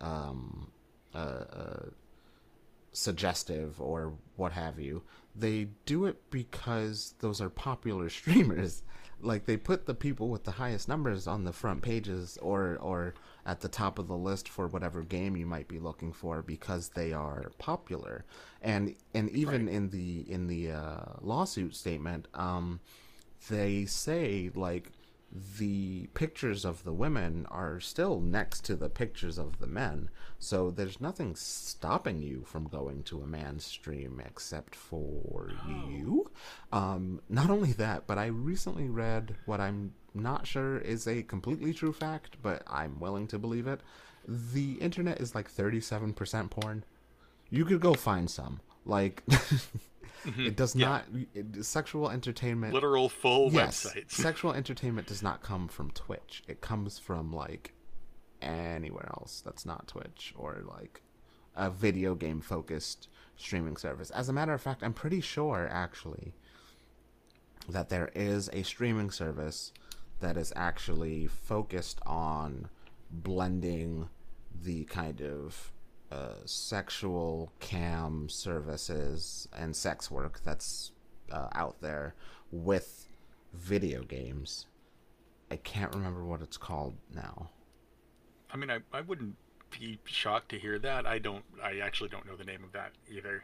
A: suggestive or what have you. They do it because those are popular streamers. Like, they put the people with the highest numbers on the front pages or at the top of the list for whatever game you might be looking for because they are popular. And even right. in the lawsuit statement, they say, like, the pictures of the women are still next to the pictures of the men. So there's nothing stopping you from going to a man's stream except for
B: Oh.
A: you. Not only that, but I recently read what I'm not sure is a completely true fact, but I'm willing to believe it. The internet is like 37% porn. You could go find some. Like,
B: Hmm.
A: it does
B: Yeah.
A: not. Sexual entertainment,
B: Literal full
A: yes,
B: websites.
A: sexual entertainment does not come from Twitch. It comes from like anywhere else that's not Twitch or like a video game focused streaming service. As a matter of fact, I'm pretty sure actually that there is a streaming service that is actually focused on blending the kind of sexual cam services and sex work that's out there with video games. I can't remember what it's called now.
B: I mean, I wouldn't be shocked to hear that. I actually don't know the name of that either.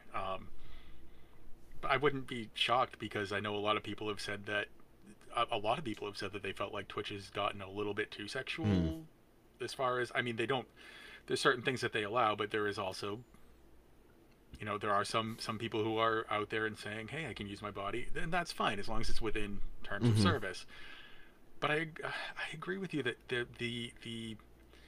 B: But I wouldn't be shocked because I know a lot of people have said that a lot of people have said that they felt like Twitch has gotten a little bit too
A: Hmm.
B: sexual as far as, I mean, they don't, there's certain things that they allow, but there is also, there are some people who are out there and saying, "Hey, I can use my body." Then that's fine as long as it's within terms of
A: Mm-hmm.
B: service. But I agree with you that the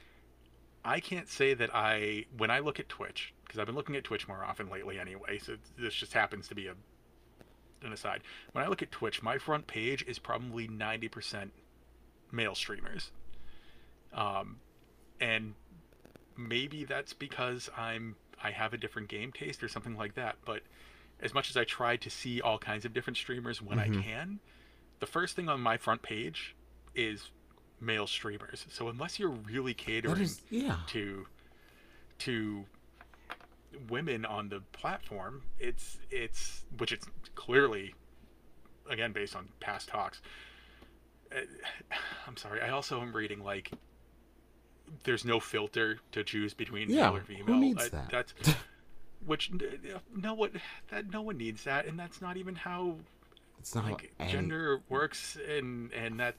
B: I can't say that when I look at Twitch, because I've been looking at Twitch more often lately anyway, so this just happens to be an aside. When I look at Twitch, my front page is probably 90% male streamers. Um, and maybe that's because I have a different game taste or something like that, but as much as I try to see all kinds of different streamers when I
A: Mm-hmm.
B: can, the first thing on my front page is male streamers. So unless you're really
A: That
B: catering
A: is, yeah.
B: to to women on the platform, it's which it's clearly, again, based on past talks. uh, I'm sorry. I also am reading like there's no filter to choose between male
A: Yeah.
B: or
A: Who
B: female.
A: needs that?
B: That's which no one that no one needs that, and that's not even how
A: It's not
B: like
A: any.
B: gender works, and that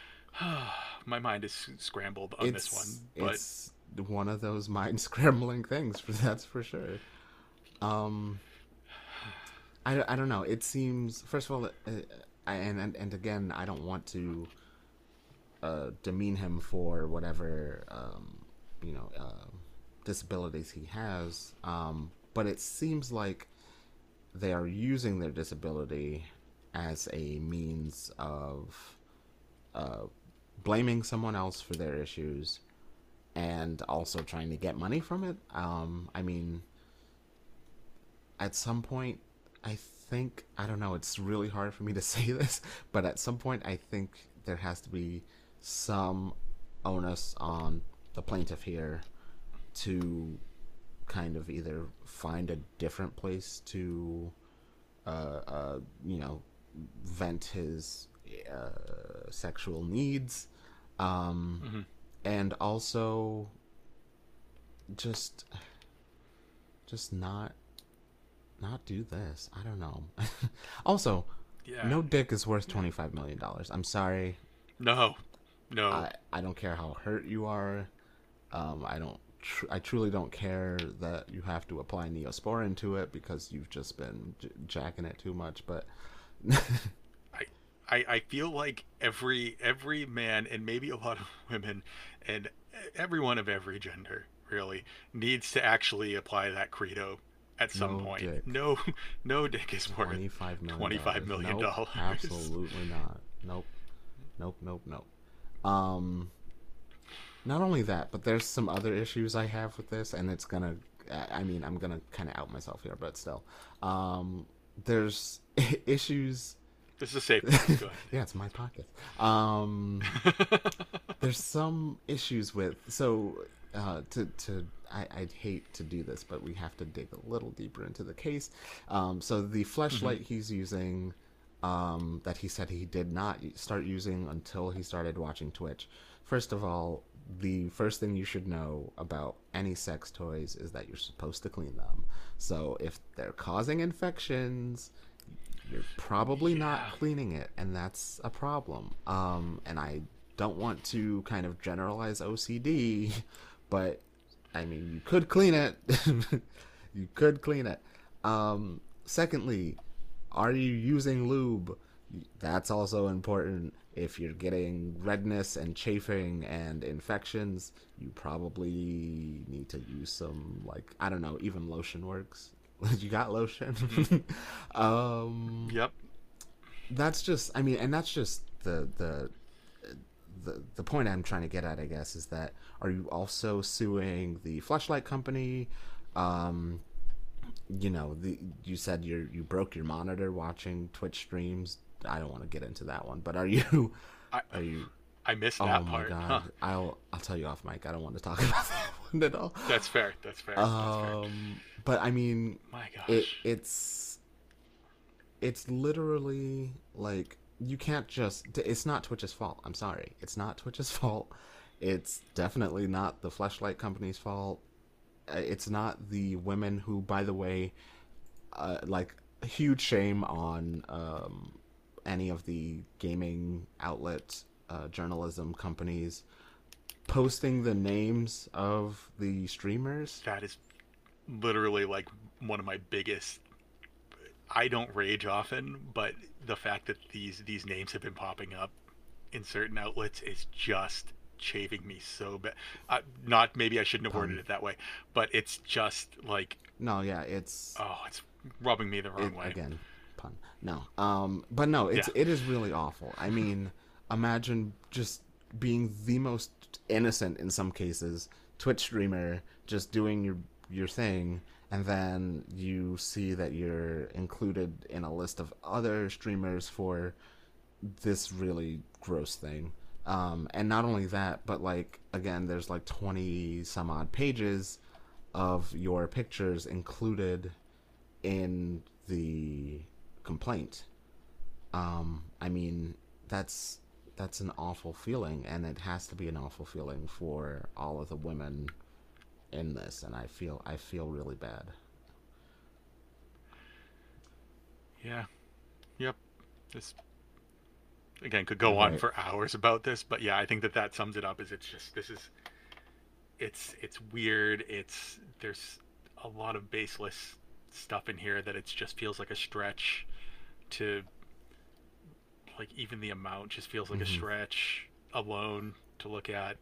B: my mind is scrambled on this one. But
A: It's one of those mind scrambling things. That's for sure. Um, I don't know. It seems first of all, and again, I don't want to demean him for whatever disabilities he has. But it seems like they are using their disability as a means of uh, blaming someone else for their issues and also trying to get money from it. I mean, at some point, I think, I don't know, it's really hard for me to say this, but at some point, I think there has to be some onus on the plaintiff here to kind of either find a different place to, you know, vent his sexual needs, um,
B: mm-hmm.
A: and also just just not do this. I don't know. Also,
B: Yeah,
A: no dick is worth
B: yeah.
A: $25 million. I'm sorry.
B: No, no.
A: I don't care how hurt you are. I don't. I truly don't care that you have to apply Neosporin to it because you've just been jacking it too much. But
B: I, I feel like every man and maybe a lot of women and everyone of every gender really needs to actually apply that credo at some
A: no
B: point.
A: dick.
B: No, no dick is worth
A: $25 million.
B: $25 million
A: Nope.
B: dollars.
A: Absolutely not. Nope. Nope. Nope. Nope. Um. Not only that, but there's some other issues I have with this, and it's gonna. I mean, I'm gonna kind of out myself here, but still, there's issues.
B: This is a safe place. Go
A: Yeah, it's my pocket.
B: ahead.
A: There's some issues with to I'd hate to do this, but we have to dig a little deeper into the case. So the
B: Hmm.
A: fleshlight he's using, that he said he did not start using until he started watching Twitch. First of all, the first thing you should know about any sex toys is that you're supposed to clean them. So if they're causing infections, you're probably not
B: Yeah.
A: cleaning it, and that's a problem. And I don't want to kind of generalize OCD, but I mean, you could clean it. You could clean it. Secondly, are you using lube? That's also important. If you're getting redness and chafing and infections, you probably need to use some, like, I don't know, even lotion works. You got lotion?
B: Hmm.
A: um,
B: Yep.
A: that's just, I mean, and that's just the point I'm trying to get at, I guess, is that are you also suing the flashlight company? Um, you said you broke your monitor watching Twitch streams. I don't want to get into that one, but are you
B: I
A: are you?
B: I missed
A: Oh
B: that
A: my
B: part. Huh.
A: god, I'll tell you off mic. I don't want to talk about that one at all.
B: That's fair. That's fair. That's fair.
A: But I mean,
B: My
A: it
B: gosh.
A: it's it's literally like you can't just. It's not Twitch's fault. I'm sorry. It's not Twitch's fault. It's definitely not the flashlight company's fault. It's not the women who, by the way, like huge shame on any of the gaming outlet journalism companies posting the names of the streamers.
B: That is literally like one of my biggest. I don't rage often, but the fact that these names have been popping up in certain outlets is just chafing me so bad. Not maybe I shouldn't have worded
A: Pun.
B: it that way, but it's just like,
A: No, yeah, it's
B: oh, it's rubbing me the
A: it
B: wrong way.
A: again. Pun. No. But no,
B: Yeah.
A: it is really awful. I mean, imagine just being the most innocent in some cases Twitch streamer, just doing your thing, and then you see that you're included in a list of other streamers for this really gross thing. And not only that, but like again, there's like 20 some odd pages of your pictures included in the complaint. I mean, that's that's an awful feeling, and it has to be an awful feeling for all of the women in this. And I feel really bad.
B: Yeah. Yep. This again could go on
A: Right.
B: for hours about this, but yeah, I think that that sums it up. Is it's just this is it's weird. It's there's a lot of baseless stuff in here that it just feels like a stretch to like even the amount just feels like a
A: Mm-hmm.
B: stretch alone to look at.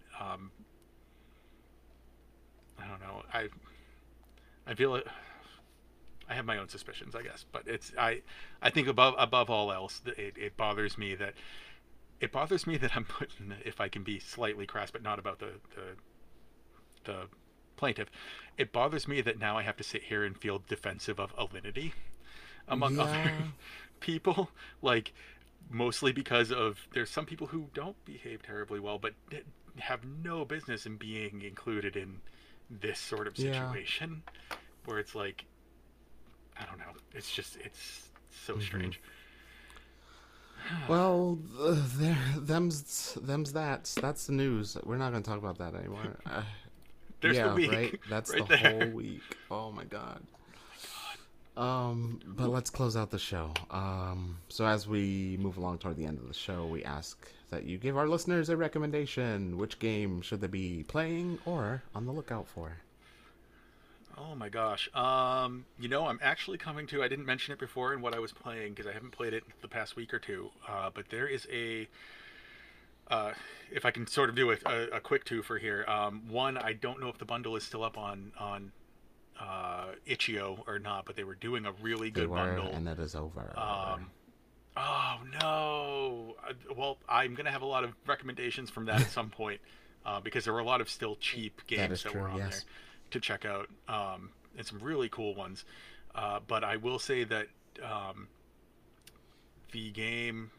B: I don't know. I feel it. I have my own suspicions, I guess, but it's I think above all else, it bothers me that I'm putting, if I can be slightly crass, but not about the plaintiff. It bothers me that now I have to sit here and feel defensive of Alinity among other
A: Yeah.
B: people, like mostly because of there's some people who don't behave terribly well, but have no business in being included in this sort of
A: Yeah.
B: situation, where it's like I don't know, it's just it's so
A: Mm-hmm.
B: strange.
A: Well, there, them's that's the news. We're not gonna talk about that anymore.
B: There's the
A: Yeah, right.
B: week
A: That's the
B: right
A: whole
B: there.
A: week. Oh my god.
B: God.
A: But let's close out the show. So as we move along toward the end of the show, we ask that you give our listeners a recommendation. Which game should they be playing or on the lookout for?
B: Oh my gosh. I'm actually coming to. I didn't mention it before in what I was playing because I haven't played it the past week or two. But there is a. If I can sort of do a quick two for here. One, I don't know if the bundle is still up on Itch.io or not, but they were doing a really
A: They
B: good
A: were,
B: bundle.
A: and it is over.
B: Um, oh no. Well, I'm gonna have a lot of recommendations from that at some point because there were a lot of still cheap
A: That
B: games
A: is
B: that were
A: true.
B: on there
A: Yes.
B: to check out, and some really cool ones. But I will say that um, the game.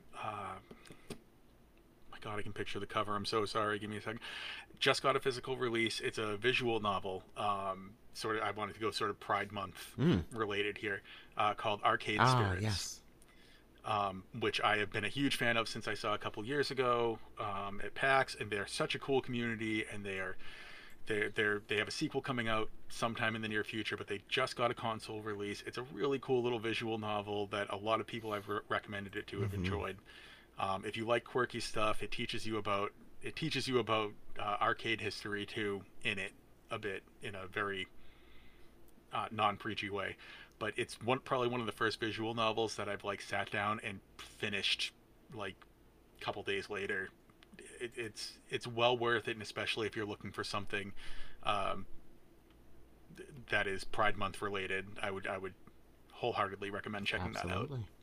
B: My God, I can picture the cover. I'm so sorry. Give me a second. Just got a physical release. It's a visual novel. Sort of. I wanted to go sort of Pride Month
A: Mm.
B: related here, called Arcade
A: Ah,
B: Spirits,
A: yes.
B: which I have been a huge fan of since I saw a couple years ago at PAX, and they're such a cool community, and They have a sequel coming out sometime in the near future, but they just got a console release. It's a really cool little visual novel that a lot of people I've recommended it to have
A: Mm-hmm.
B: enjoyed. If you like quirky stuff, it teaches you about arcade history too in it a bit in a very non-preachy way. But it's probably one of the first visual novels that I've like sat down and finished like a couple days later. It's well worth it, and especially if you're looking for something um, that is Pride Month related, I would wholeheartedly recommend checking that out.
A: Absolutely.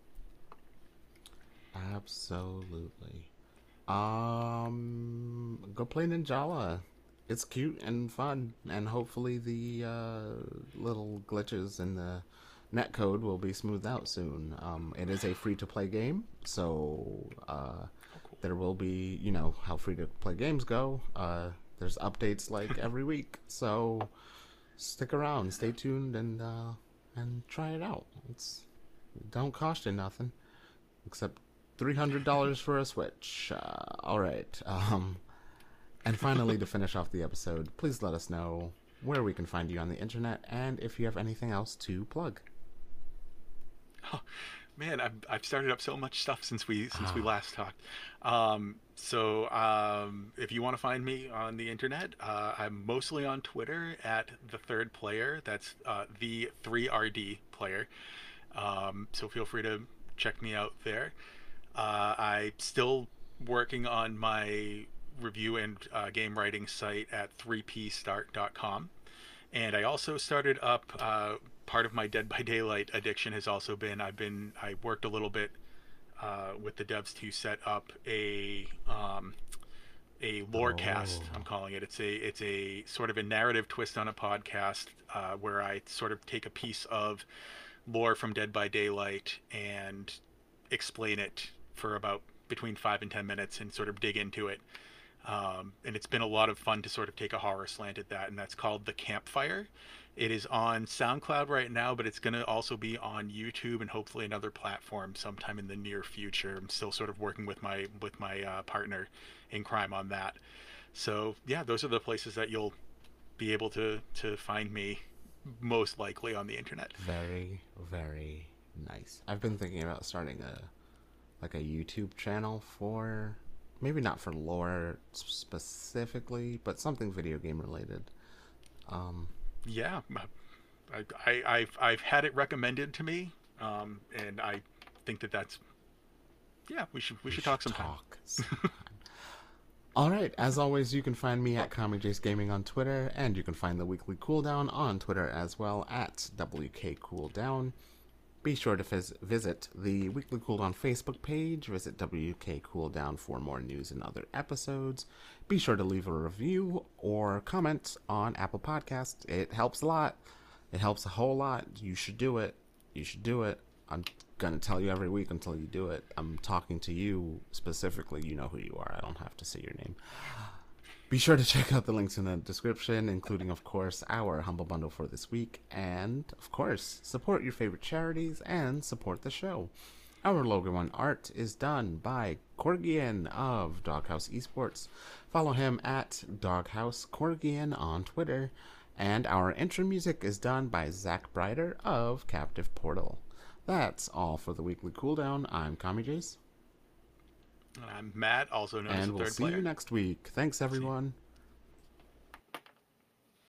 A: Absolutely. Go play Ninjala. It's cute and fun, and hopefully the little glitches in the netcode will be smoothed out soon. It is a free-to-play game, so
B: Oh, cool.
A: there will be, you know, how free-to-play games go. There's updates like every week, so stick around, stay tuned, and try it out. It's don't cost you nothing except $300 for a Switch. All right. And finally, to finish off the episode, please let us know where we can find you on the internet and if you have anything else to plug.
B: Oh, man, I've started up so much stuff since we
A: Ah,
B: last talked. If you want to find me on the internet, I'm mostly on Twitter at the third player. That's the 3RD player. So feel free to check me out there. I'm still working on my review and game writing site at 3pstart.com. And I also started up part of my Dead by Daylight addiction has also been I worked a little bit with the devs to set up a lore cast.
A: oh,
B: I'm calling it. It's a sort of a narrative twist on a podcast where I sort of take a piece of lore from Dead by Daylight and explain it for about between 5 and 10 minutes and sort of dig into it. And it's been a lot of fun to sort of take a horror slant at that, and that's called The Campfire. It is on SoundCloud right now, but it's going to also be on YouTube and hopefully another platform sometime in the near future. I'm still sort of working with my partner in crime on that. So yeah, those are the places that you'll be able to find me most likely on the internet.
A: very, very nice. I've been thinking about starting a YouTube channel for maybe not for lore specifically, but something video game related. Um,
B: Yeah, I've had it recommended to me, and I think that's yeah. We
A: we
B: should
A: should
B: talk sometime.
A: talk sometime. All right, as always, you can find me at Comic Gaming on Twitter, and you can find the Weekly Cooldown on Twitter as well at WK Cooldown. Be sure to visit the Weekly Cooldown Facebook page, visit WK Cooldown for more news and other episodes. Be sure to leave a review or comment on Apple Podcasts. It helps a lot. It helps a whole lot. You should do it. You should do it. I'm going to tell you every week until you do it. I'm talking to you specifically. You know who you are. I don't have to say your name. Be sure to check out the links in the description, including, of course, our Humble Bundle for this week. And, of course, support your favorite charities and support the show. Our Logo One art is done by Corgian of Doghouse Esports. Follow him at Doghouse Corgian on Twitter. And our intro music is done by Zach Brider of Captive Portal. That's all for the Weekly Cooldown. I'm Kami Jace,
B: And I'm Matt, also known as
A: and
B: the
A: we'll
B: third
A: see you
B: player.
A: next week. Thanks,
B: See you.
A: everyone.